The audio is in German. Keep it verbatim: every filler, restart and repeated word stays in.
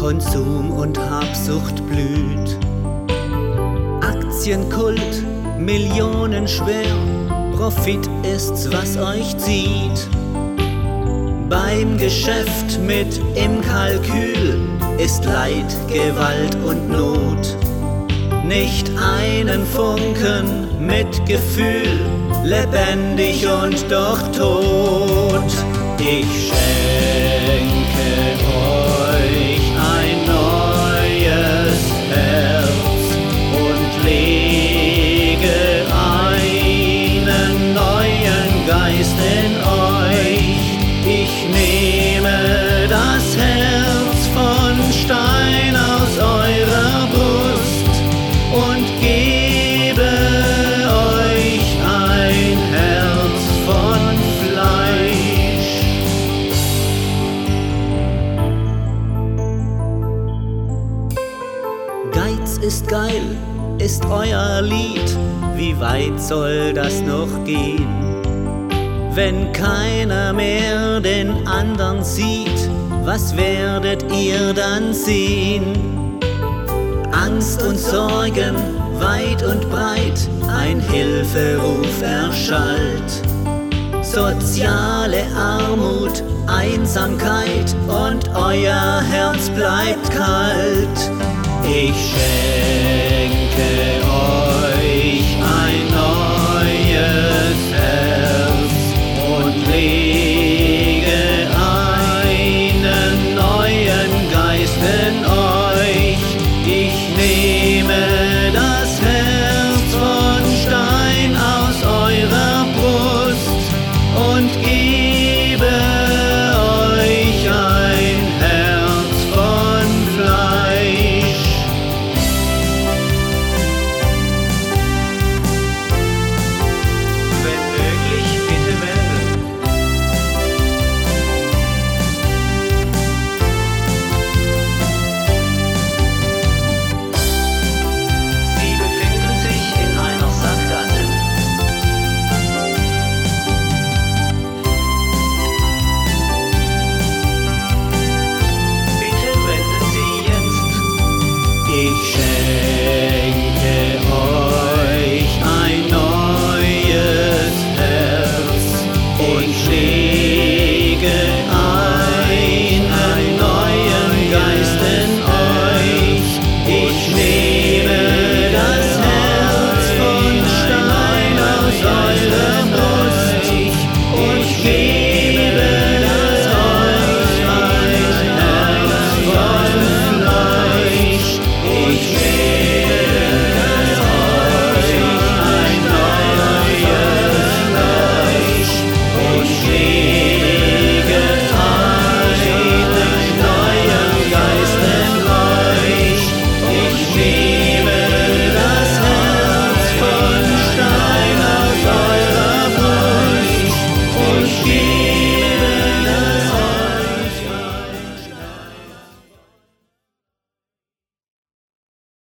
Konsum und Habsucht blüht. Aktienkult, millionenschwer, Profit ist's, was euch zieht. Beim Geschäft mit im Kalkül ist Leid, Gewalt und Not. Nicht einen Funken mit Gefühl, lebendig und doch tot. Ich schenke euch ein neues Herz und lege einen neuen Geist in euch. Ich nehme das Herz von Stein aus eurer Brust und gebe euch ein Herz von Fleisch. Geiz ist geil, ist euer Lied, wie weit soll das noch gehen? Wenn keiner mehr den anderen sieht, was werdet ihr dann sehen? Angst und Sorgen, weit und breit, ein Hilferuf erschallt. Soziale Armut, Einsamkeit und euer Herz bleibt kalt. Ich schenke